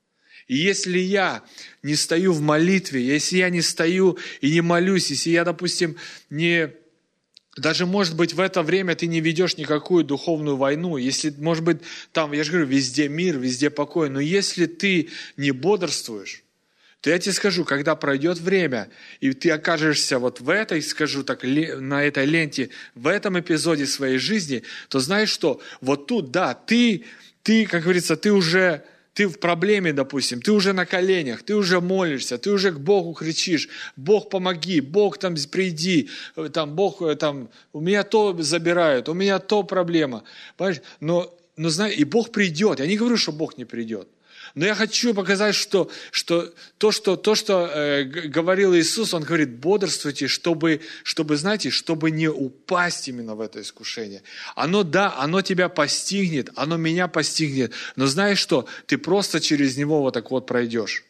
и если я не стою в молитве, если я не стою и не молюсь, если я, допустим, не... Даже, может быть, в это время ты не ведешь никакую духовную войну. Если, может быть, там, я же говорю, везде мир, везде покой. Но если ты не бодрствуешь, то я тебе скажу, когда пройдет время, и ты окажешься вот в этой, скажу так, на этой ленте, в этом эпизоде своей жизни, то знаешь что? Вот тут, да, ты, ты, как говорится, ты уже... Ты в проблеме, допустим, ты уже на коленях, ты уже молишься, ты уже к Богу кричишь, Бог помоги, Бог там приди, там, Бог там, у меня то забирают, у меня то проблема. Понимаешь? Но, но знаешь, и Бог придет. Я не говорю, что Бог не придет. Но я хочу показать, что, что то, что, то, что э, говорил Иисус, Он говорит, бодрствуйте, чтобы, чтобы, знаете, чтобы не упасть именно в это искушение. Оно, да, оно тебя постигнет, оно меня постигнет, но знаешь что? Ты просто через него вот так вот пройдешь.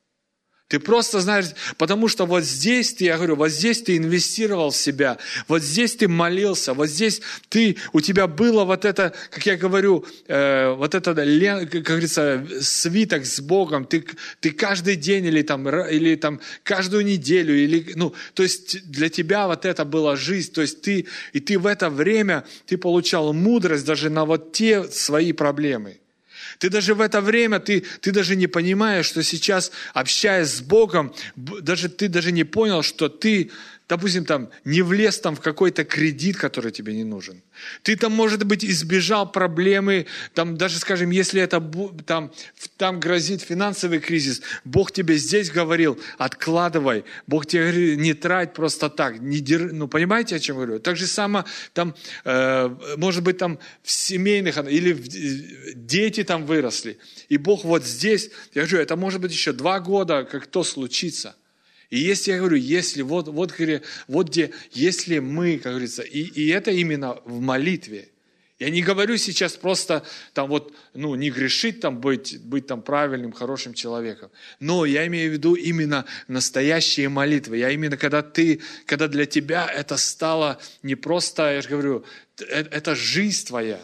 Ты просто знаешь, потому что вот здесь ты, я говорю, вот здесь ты инвестировал в себя, вот здесь ты молился, вот здесь ты, у тебя было вот это, как я говорю, э, вот это, как говорится, свиток с Богом, ты, ты каждый день или там, или там каждую неделю, или, ну, то есть для тебя вот это была жизнь, то есть ты, и ты в это время, ты получал мудрость даже на вот те свои проблемы. Ты даже в это время, ты, ты даже не понимаешь, что сейчас, общаясь с Богом, даже, ты даже не понял, что ты, допустим, там, не влез там в какой-то кредит, который тебе не нужен. Ты там, может быть, избежал проблемы, там, даже, скажем, если это там, там грозит финансовый кризис, Бог тебе здесь говорил, откладывай. Бог тебе говорит, не трать просто так. Не дер... Ну, понимаете, о чем я говорю? Так же самое, там, э, может быть, там в семейных, или в... дети там выросли. И Бог вот здесь, я говорю, это может быть еще два года, как то случится. И если, я говорю, если, вот, вот, вот где, если мы, как говорится, и, и это именно в молитве. Я не говорю сейчас просто там вот, ну, не грешить, там, быть, быть там правильным, хорошим человеком. Но я имею в виду именно настоящие молитвы. Я именно, когда ты, когда для тебя это стало не просто, я же говорю, это жизнь твоя.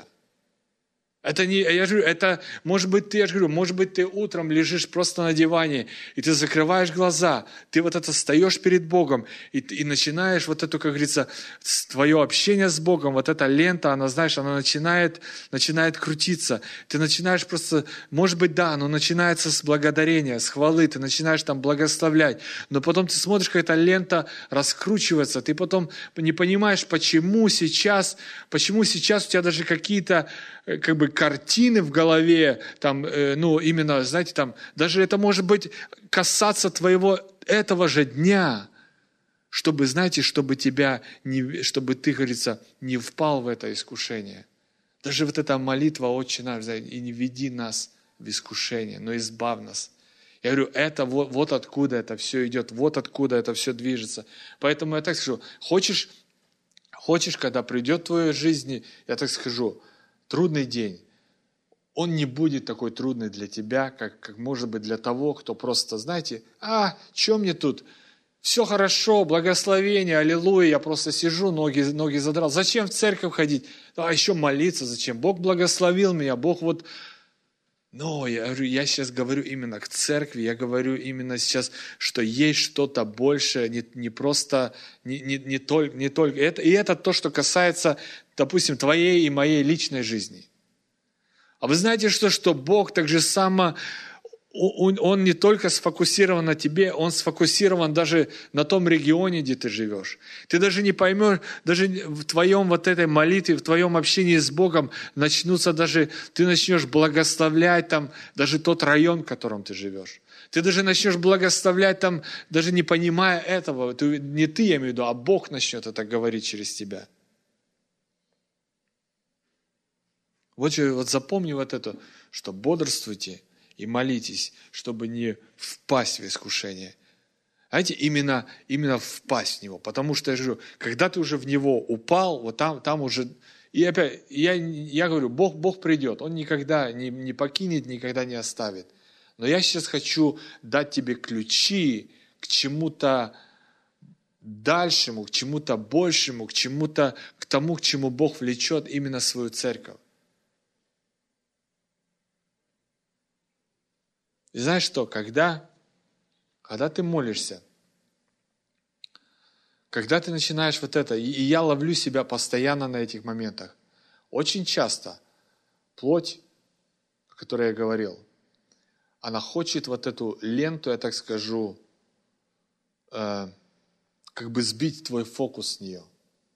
Это не, я же говорю, это, может быть, ты, я же говорю, может быть, ты утром лежишь просто на диване, и ты закрываешь глаза, ты вот это встаешь перед Богом, и, и начинаешь вот это, как говорится, твое общение с Богом, вот эта лента, она, знаешь, она начинает, начинает крутиться. Ты начинаешь просто, может быть, да, но начинается с благодарения, с хвалы, ты начинаешь там благословлять, но потом ты смотришь, как эта лента раскручивается, ты потом не понимаешь, почему сейчас, почему сейчас у тебя даже какие-то, как бы, картины в голове, там, э, ну, именно, знаете, там, даже это может быть касаться твоего этого же дня, чтобы, знаете, чтобы тебя, не, чтобы ты, говорится, не впал в это искушение. Даже вот эта молитва «Отче наш», и не веди нас в искушение, но избавь нас. Я говорю, это вот, вот откуда это все идет, вот откуда это все движется. Поэтому я так скажу, хочешь, хочешь, когда придет в твою жизнь, я так скажу, трудный день, он не будет такой трудный для тебя, как, как может быть для того, кто просто, знаете, а, что мне тут? Все хорошо, благословение, аллилуйя, я просто сижу, ноги, ноги задрал. Зачем в церковь ходить? А еще молиться зачем? Бог благословил меня, Бог вот... Но я говорю, я сейчас говорю именно к церкви, я говорю именно сейчас, что есть что-то большее, не, не просто, не, не, не только, не только это, и это то, что касается, допустим, твоей и моей личной жизни. А вы знаете, что, что Бог так же само, он, он не только сфокусирован на тебе, Он сфокусирован даже на том регионе, где ты живешь. Ты даже не поймешь, даже в твоем вот этой молитве, в твоем общении с Богом начнутся даже, ты начнешь благословлять там даже тот район, в котором ты живешь. Ты даже начнешь благословлять там, даже не понимая этого, ты, не ты, я имею в виду, а Бог начнет это говорить через тебя. Вот, вот запомни вот это, что бодрствуйте и молитесь, чтобы не впасть в искушение. Знаете, именно, именно впасть в него. Потому что, я же говорю, когда ты уже в него упал, вот там, там уже... И опять, я, я говорю, Бог, Бог придет, Он никогда не, не покинет, никогда не оставит. Но я сейчас хочу дать тебе ключи к чему-то дальшему, к чему-то большему, к чему-то, к тому, к чему Бог влечет именно свою церковь. И знаешь что, когда, когда ты молишься, когда ты начинаешь вот это, и, и я ловлю себя постоянно на этих моментах, очень часто плоть, о которой я говорил, она хочет вот эту ленту, я так скажу, э, как бы сбить твой фокус с нее.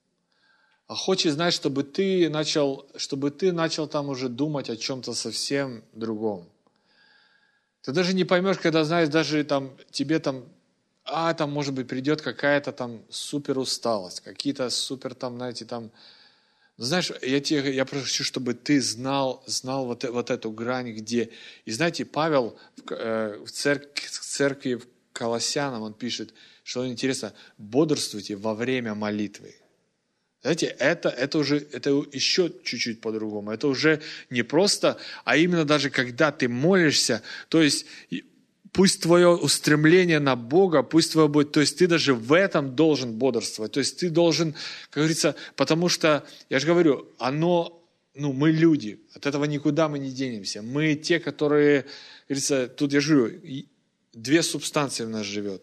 А хочет, знаешь, чтобы ты начал, чтобы ты начал там уже думать о чем-то совсем другом. Ты даже не поймешь, когда, знаешь, даже там тебе там, а, там, может быть, придет какая-то там супер усталость, какие-то супер там, знаете, там, знаешь, я тебе, я прошу, чтобы ты знал, знал вот, вот эту грань, где, и знаете, Павел в, э, в, церкви, в церкви в Колоссянам, он пишет, что интересно, бодрствуйте во время молитвы. Знаете, это, это уже это еще чуть-чуть по-другому. Это уже не просто, а именно даже когда ты молишься, то есть пусть твое устремление на Бога, пусть твое будет, то есть ты даже в этом должен бодрствовать. То есть ты должен, как говорится, потому что, я же говорю, оно, ну, мы люди, от этого никуда мы не денемся. Мы те, которые, говорится, тут я же говорю, две субстанции в нас живет.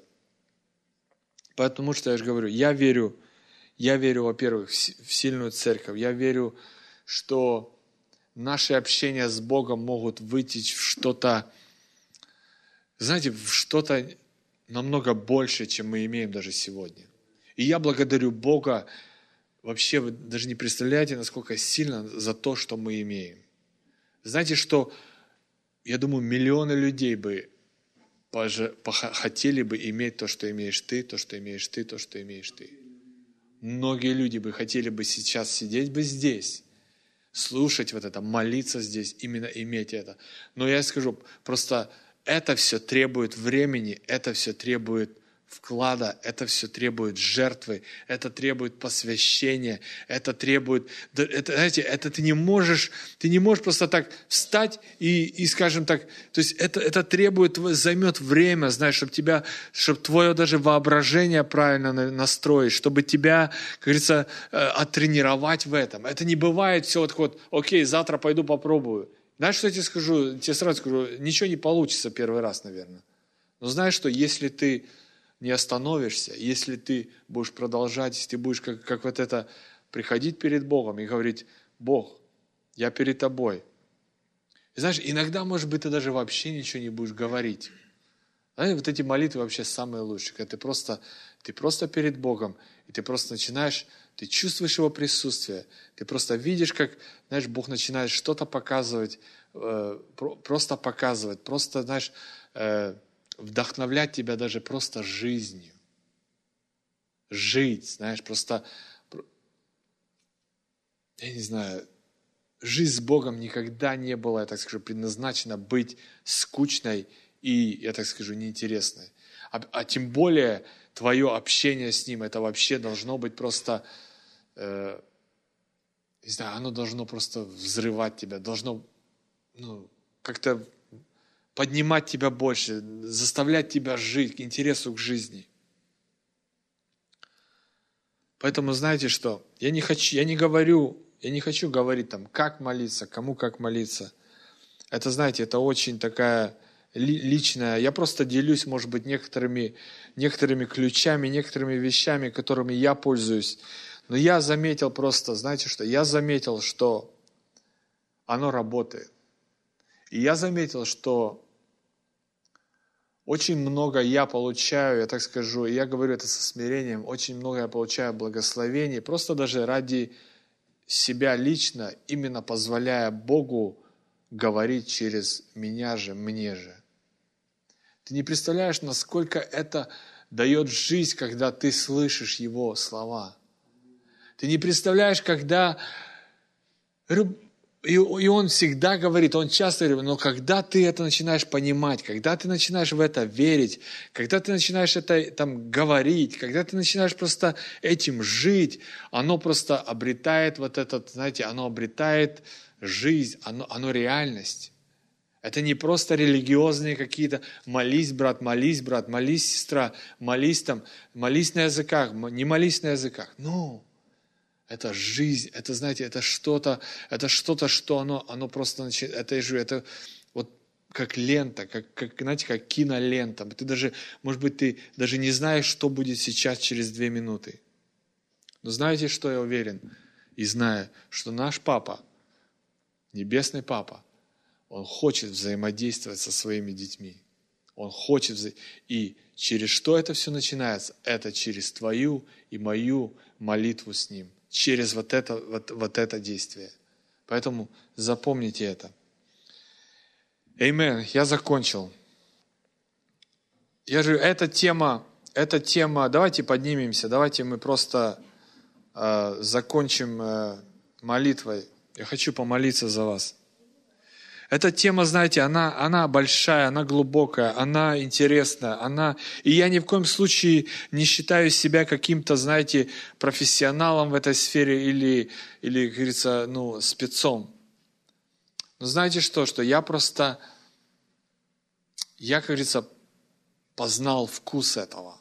Потому что я же говорю, я верю, Я верю, во-первых, в сильную церковь. Я верю, что наши общения с Богом могут вытечь в что-то, знаете, в что-то намного больше, чем мы имеем даже сегодня. И я благодарю Бога, вообще вы даже не представляете, насколько сильно за то, что мы имеем. Знаете, что, я думаю, миллионы людей бы поже, пох, хотели бы иметь то, что имеешь ты, то, что имеешь ты, то, что имеешь ты. Многие люди бы хотели бы сейчас сидеть бы здесь, слушать вот это, молиться здесь, именно иметь это. Но я скажу, просто это все требует времени, это все требует вклада, это все требует жертвы, это требует посвящения, это требует, это, знаете, это ты не можешь, ты не можешь просто так встать и, и скажем так, то есть это, это требует, займет время, знаешь, чтобы тебя, чтобы твое даже воображение правильно настроить, чтобы тебя, как говорится, оттренировать в этом. Это не бывает все вот, вот, окей, завтра пойду попробую. Знаешь, что я тебе скажу? Тебе сразу скажу, ничего не получится первый раз, наверное. Но знаешь что, если ты не остановишься, если ты будешь продолжать, если ты будешь как, как вот это приходить перед Богом и говорить: Бог, я перед тобой. И знаешь, иногда, может быть, ты даже вообще ничего не будешь говорить. Знаете, вот эти молитвы вообще самые лучшие, когда ты просто, ты просто перед Богом, и ты просто начинаешь, ты чувствуешь Его присутствие, ты просто видишь, как, знаешь, Бог начинает что-то показывать, э, просто показывать, просто, знаешь, э, вдохновлять тебя даже просто жизнью. Жить, знаешь, просто, я не знаю, жизнь с Богом никогда не была, я так скажу, предназначена быть скучной и, я так скажу, неинтересной. А, а тем более твое общение с Ним, это вообще должно быть просто, э, не знаю, оно должно просто взрывать тебя, должно, ну, как-то поднимать тебя больше, заставлять тебя жить, к интересу к жизни. Поэтому знаете что? Я не хочу, я не говорю, я не хочу говорить там, как молиться, кому как молиться. Это, знаете, это очень такая ли, личная. Я просто делюсь, может быть, некоторыми, некоторыми ключами, некоторыми вещами, которыми я пользуюсь. Но я заметил просто, знаете что? Я заметил, что оно работает. И я заметил, что очень много я получаю, я так скажу, и я говорю это со смирением, очень много я получаю благословений, просто даже ради себя лично, именно позволяя Богу говорить через меня же, мне же. Ты не представляешь, насколько это дает жизнь, когда ты слышишь Его слова. Ты не представляешь, когда... И, и Он всегда говорит, Он часто говорит, но когда ты это начинаешь понимать, когда ты начинаешь в это верить, когда ты начинаешь это там говорить, когда ты начинаешь просто этим жить, оно просто обретает вот этот, знаете, оно обретает жизнь, оно, оно реальность. Это не просто религиозные какие-то молись, брат, молись, брат, молись, сестра, молись там, молись на языках, не молись на языках. Ну, это жизнь, это, знаете, это что-то, это что-то, что оно, оно просто начинает, это же, это вот как лента, как, как, знаете, как кинолента. Ты даже, может быть, ты даже не знаешь, что будет сейчас через две минуты. Но знаете, что я уверен? И знаю, что наш Папа, Небесный Папа, Он хочет взаимодействовать со своими детьми. Он хочет, вза... и через что это все начинается? Это через твою и мою молитву с Ним. Через вот это, вот, вот это действие. Поэтому запомните это. Аминь. Я закончил. Я же, эта тема, эта тема, давайте поднимемся, давайте мы просто э, закончим э, молитвой. Я хочу помолиться за вас. Эта тема, знаете, она, она большая, она глубокая, она интересная, она... И я ни в коем случае не считаю себя каким-то, знаете, профессионалом в этой сфере или, или как говорится, ну, спецом. Но знаете что, что я просто, я, как говорится, познал вкус этого.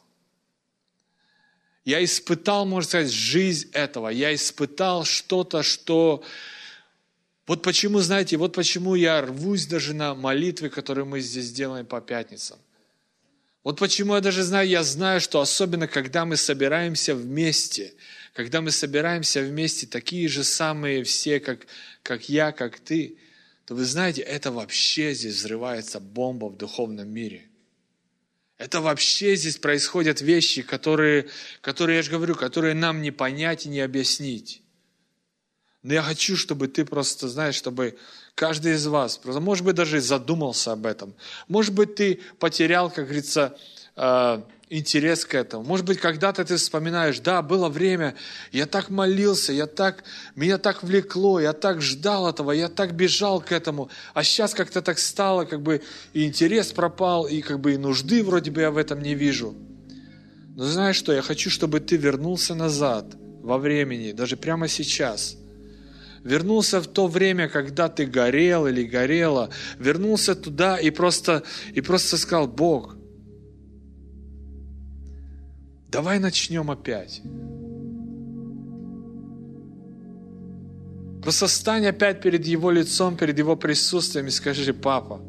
Я испытал, можно сказать, жизнь этого. Я испытал что-то, что... Вот почему, знаете, вот почему я рвусь даже на молитвы, которые мы здесь делаем по пятницам. Вот почему я даже знаю, я знаю, что особенно, когда мы собираемся вместе, когда мы собираемся вместе, такие же самые все, как, как я, как ты, то вы знаете, это вообще здесь взрывается бомба в духовном мире. Это вообще здесь происходят вещи, которые, которые, я же говорю, которые нам не понять и не объяснить. Но я хочу, чтобы ты просто, знаешь, чтобы каждый из вас, просто, может быть, даже задумался об этом. Может быть, ты потерял, как говорится, э, интерес к этому. Может быть, когда-то ты вспоминаешь, да, было время, я так молился, я так, меня так влекло, я так ждал этого, я так бежал к этому, а сейчас как-то так стало, как бы и интерес пропал, и как бы и нужды вроде бы я в этом не вижу. Но знаешь что, я хочу, чтобы ты вернулся назад во времени, даже прямо сейчас. Вернулся в то время, когда ты горел или горела. Вернулся туда и просто, и просто сказал: Бог, давай начнем опять. Просто стань опять перед Его лицом, перед Его присутствием и скажи: Папа,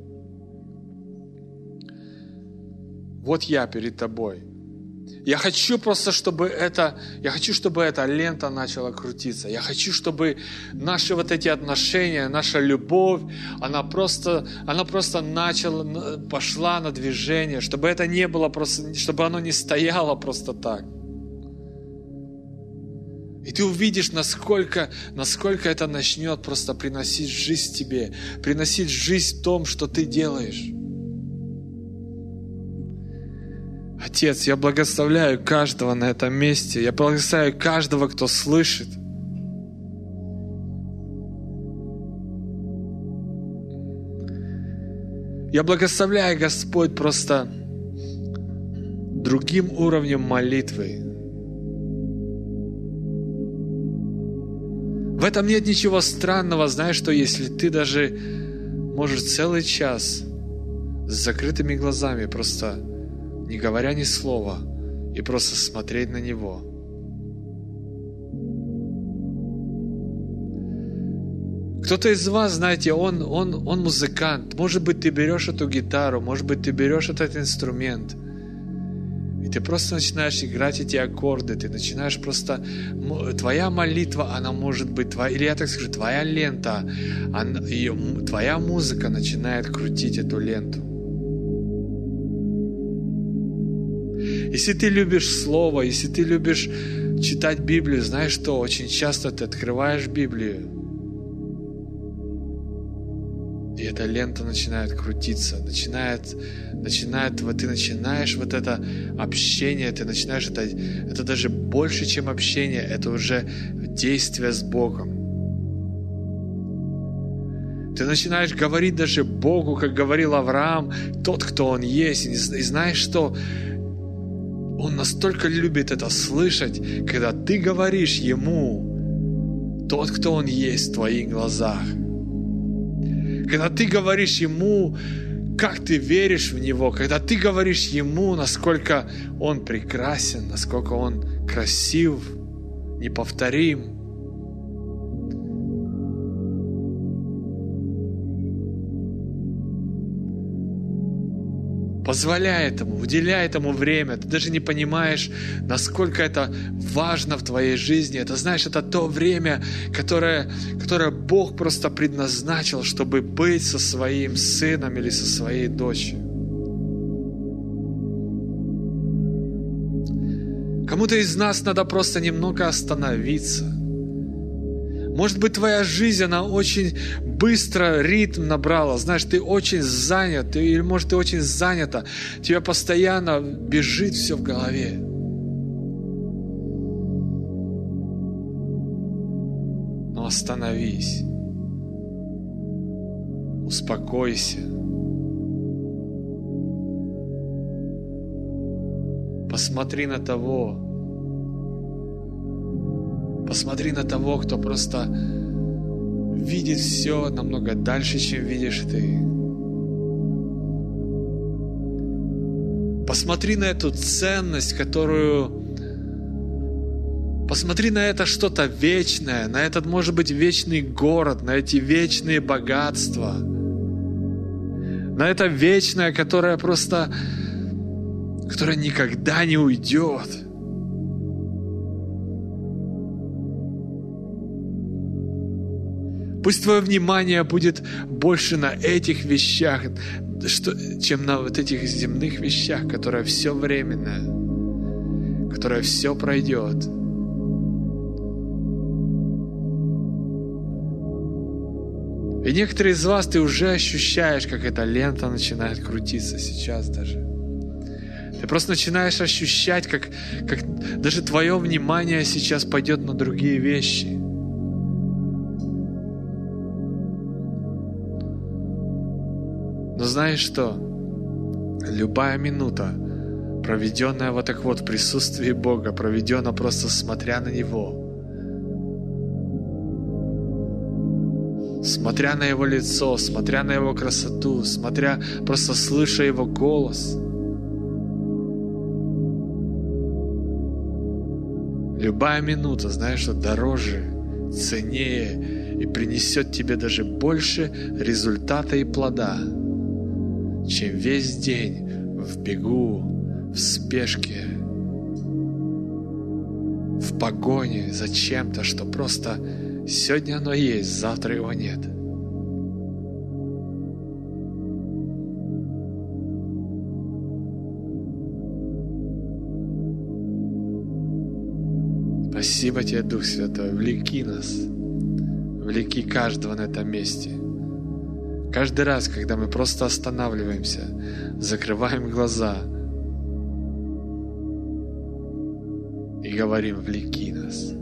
вот я перед Тобой. Я хочу просто, чтобы это, я хочу, чтобы эта лента начала крутиться. Я хочу, чтобы наши вот эти отношения, наша любовь, она просто, она просто начала, пошла на движение, чтобы это не было просто, чтобы оно не стояло просто так. И ты увидишь, насколько, насколько это начнет просто приносить жизнь тебе, приносить жизнь в том, что ты делаешь. Отец, я благословляю каждого на этом месте. Я благословляю каждого, кто слышит. Я благословляю, Господь, просто другим уровнем молитвы. В этом нет ничего странного, знаешь, что если ты даже можешь целый час с закрытыми глазами просто, не говоря ни слова, и просто смотреть на Него. Кто-то из вас, знаете, он, он, он музыкант. Может быть, ты берешь эту гитару, может быть, ты берешь этот инструмент, и ты просто начинаешь играть эти аккорды, ты начинаешь просто... Твоя молитва, она может быть... Твоя, или я так скажу, твоя лента, она, ее, твоя музыка начинает крутить эту ленту. Если ты любишь Слово, если ты любишь читать Библию, знаешь что, очень часто ты открываешь Библию, и эта лента начинает крутиться, начинает, начинает, ты начинаешь вот это общение, ты начинаешь, это, это даже больше, чем общение, это уже действие с Богом. Ты начинаешь говорить даже Богу, как говорил Авраам, тот, кто Он есть, и, и знаешь что, Он настолько любит это слышать, когда ты говоришь Ему, тот, кто Он есть в твоих глазах. Когда ты говоришь Ему, как ты веришь в Него, когда ты говоришь Ему, насколько Он прекрасен, насколько Он красив, неповторим. Позволяй этому, уделяй этому время. Ты даже не понимаешь, насколько это важно в твоей жизни. Это, знаешь, это то время, которое, которое Бог просто предназначил, чтобы быть со своим сыном или со своей дочерью. Кому-то из нас надо просто немного остановиться. Может быть, твоя жизнь, она очень быстро ритм набрала. Знаешь, ты очень занят, ты, или, может, ты очень занята. Тебе постоянно бежит все в голове. Но остановись. Успокойся. Посмотри на того, Посмотри на того, кто просто видит все намного дальше, чем видишь ты. Посмотри на эту ценность, которую... Посмотри на это что-то вечное, на этот, может быть, вечный город, на эти вечные богатства, на это вечное, которое просто... которое никогда не уйдет. Пусть твое внимание будет больше на этих вещах, что, чем на вот этих земных вещах, которые все временное, которое все пройдет. И некоторые из вас, ты уже ощущаешь, как эта лента начинает крутиться сейчас даже. Ты просто начинаешь ощущать, как, как даже твое внимание сейчас пойдет на другие вещи. Но знаешь что? Любая минута проведенное вот так вот в присутствии Бога, проведенное просто смотря на Него, смотря на Его лицо, смотря на Его красоту, смотря, просто слыша Его голос. Любая минута, знаешь, что дороже, ценнее и принесет тебе даже больше результата и плода, чем весь день в бегу, в спешке, в погоне за чем-то, что просто сегодня оно есть, завтра его нет. Спасибо Тебе, Дух Святой, влеки нас, влеки каждого на этом месте. Каждый раз, когда мы просто останавливаемся, закрываем глаза и говорим: влеки нас.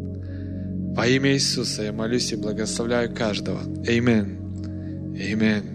Во имя Иисуса я молюсь и благословляю каждого. Аминь. Аминь.